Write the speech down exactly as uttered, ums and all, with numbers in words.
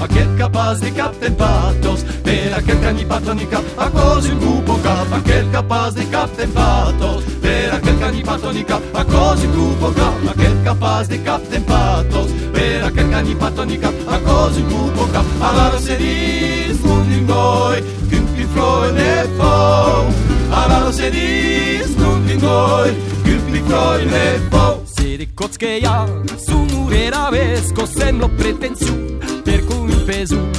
aquel capaz de Captain Patos, per aquel canipatónica, a cose un cupo cap, aquel capaz de Captain Patos, per aquel canipatónica, a cose un cupo cap, aquel capaz de Captain Patos, per aquel canipatónica, a cose un cupo cap, allora se dis nun goi, kümpi Freunde fo, allora se dis nun goi, kümpi Freunde fo. Se de kockeja, su murera vesco, semblo pretensiu, per cui pesu,